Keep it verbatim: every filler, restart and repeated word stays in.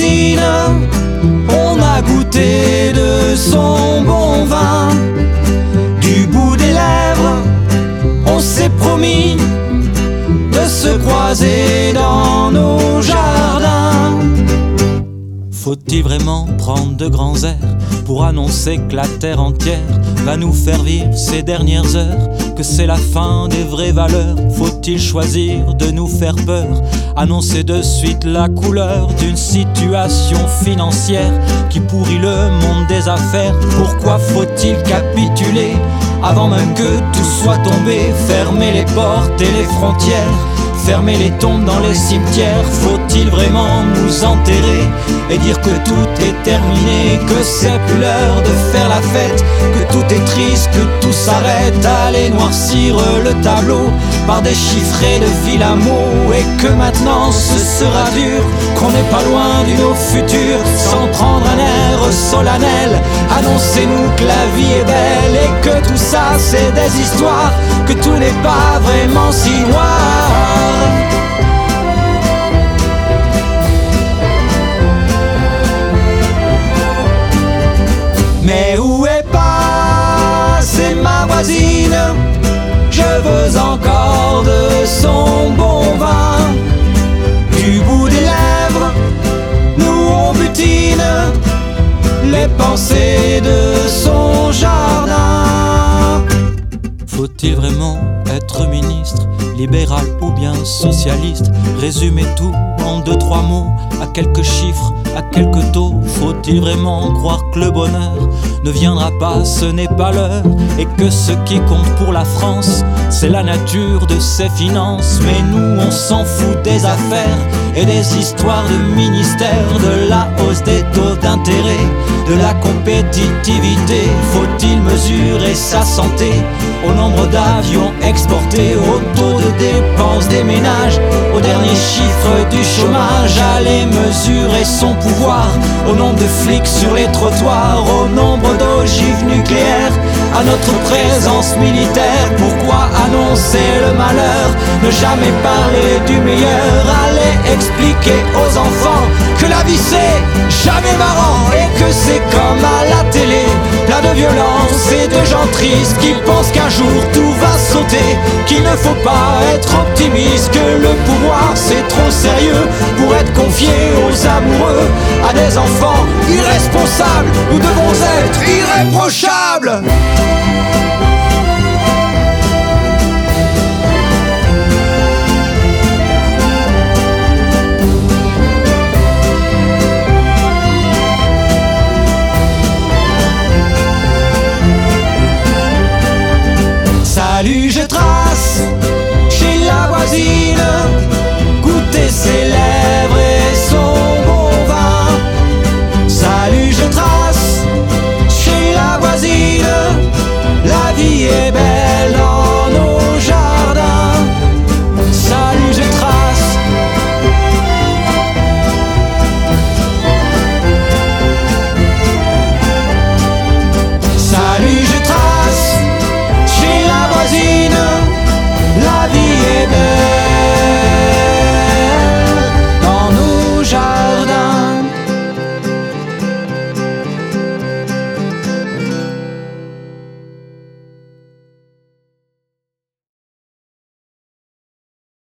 voisine, on a goûté de son bon vin. Du bout des lèvres, on s'est promis de se croiser dans nos jardins. Faut-il vraiment prendre de grands airs pour annoncer que la terre entière va nous faire vivre ces dernières heures, que c'est la fin des vraies valeurs? Faut-il choisir de nous faire peur, annoncer de suite la couleur d'une situation financière qui pourrit le monde des affaires? Pourquoi faut-il capituler avant même que tout soit tombé? Fermer les portes et les frontières, fermer les tombes dans les cimetières. Faut-il vraiment nous enterrer et dire que tout est terminé, que c'est plus l'heure de faire la fête, que tout est triste, que tout s'arrête? Aller noircir le tableau par des chiffres et de vilains mots, et que maintenant ce sera dur, qu'on n'est pas loin du nos futurs. Sans prendre un air solennel, annoncez-nous que la vie est belle et que tout ça c'est des histoires, que tout n'est pas vraiment si noir. Mais où est passée ma voisine? Je veux encore de son bon vin. Du bout des lèvres, nous on butine les pensées de son jardin. Faut-il vraiment être ministre, libéral ou bien socialiste? Résumer tout en deux, trois mots, à quelques chiffres, à quelques taux. Faut-il vraiment croire que le bonheur ne viendra pas, ce n'est pas l'heure, et que ce qui compte pour la France, c'est la nature de ses finances? Mais nous on s'en fout des affaires et des histoires de ministère, de la hausse des taux d'intérêt, de la compétitivité. Faut-il mesurer sa santé au nombre d'avions exportés, au taux de dépenses des ménages, au dernier chiffre du chômage? Aller mesurer son pouvoir au nombre de flics sur les trottoirs, au nombre d'ogives nucléaires, à notre présence militaire. Pourquoi annoncer le malheur, ne jamais parler du meilleur? Aller expliquer aux enfants que la vie c'est jamais marrant et que c'est comme à la télé, plein de violence et de gens tristes qui pensent qu'un jour tout va sauter, qu'il ne faut pas être optimiste, que le pouvoir c'est trop sérieux pour être confié aux amoureux, à des enfants irresponsables. Nous devons être irréprochables.